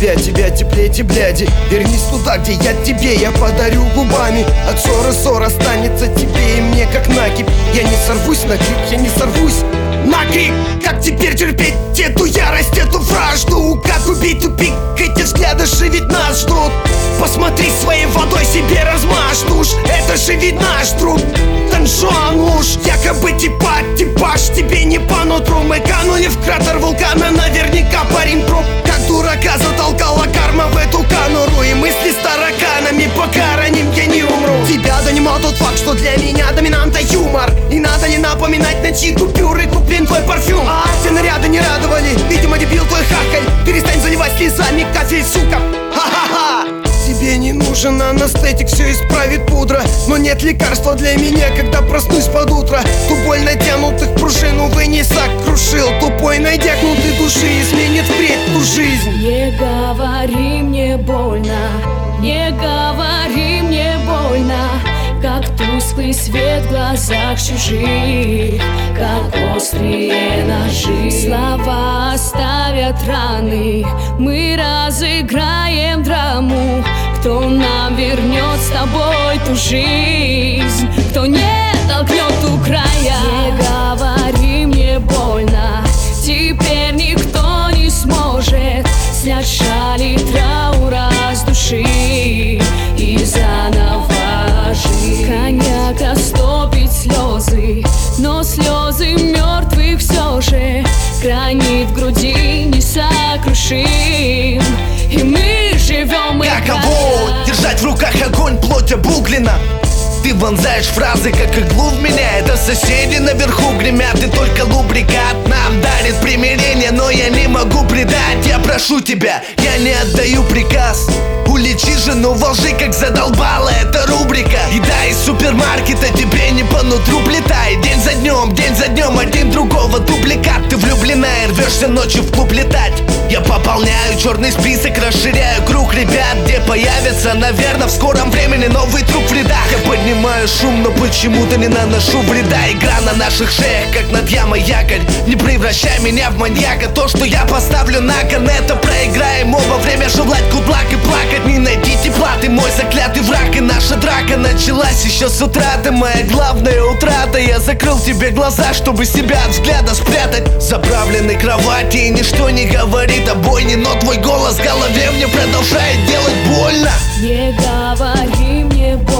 для тебя теплее те бляди. Вернись туда, где я тебе, я подарю губами. От ссор останется тебе и мне, как накипь. Я не сорвусь на крик, я не сорвусь на крик. Как теперь терпеть эту ярость, эту вражду? Как убить тупик? Эти взгляды же ведь нас ждут. Посмотри, своей водой себе размажь душ. Это же ведь наш друг Донжуан уж. Якобы типаж тебе не по нутру. Мы канули в кратер вулкана, наверняка парень труп. Как дурака затолкала карма в эту конуру. И мысли с тараканами покараним, я не умру. Тебя донимал тот факт, что для меня доминанта юмор. И надо не напоминать, на чьи купюры куплен твой парфюм. А все наряды не радовали, видимо дебил твой хахаль. Перестань заливать слезами кафель, сука. Ха-ха-ха. Тебе не нужен анестетик, все исправит пудра. Но нет лекарства для меня, когда проснусь под утро. Ту боль натянутых пружин, увы, не сокрушил. Тупой надягнутой души изменит впредь ту жизнь. Не говори мне больно, не говори мне больно. Как тусклый свет в глазах чужих, как острые ножи. Слова оставят раны, мы разыграем драму. Кто нам вернет с тобой ту жизнь, кто не толкнет у края. Не говори мне больно, теперь никто не сможет снять шали траура с души и заново жить. Коньяк растопит слезы, но слезы мертвых все же гранит в груди несокрушим. И мы живем и каково держать в руках огонь, плоть обуглена. Ты вонзаешь фразы, как иглу в меня. Это соседи наверху гремят, и только лубрикат нам дарит примирение. Но я не могу предать, я прошу тебя, я не отдаю приказ. Уличи жену во лжи, как задолбала эта рубрика. Еда из супермаркета тебе не по нутру плетает. День за днем, один другого дубликат. Ты влюблена и рвешься ночью в клуб летать. Я пополняю черный список, расширяю круг ребят, где появится, наверное, в скором времени новый труп в рядах. Я поднимаю шум, но почему-то не наношу вреда. Игра на наших шеях, как над ямой якорь. Не превращай меня в маньяка. То, что я поставлю на кон, это проиграем оба. Время желать гудлак и плакать, не найти тепла. Ты мой заклятый враг, и наша драка началась еще с утра. Ты моя главная утрата. Я закрыл тебе глаза, чтобы себя от взгляда спрятать. Заправленной кровати, и ничто не говорит о бойне, но твой голос в голове мне продолжает делать больно. не говори мне больно.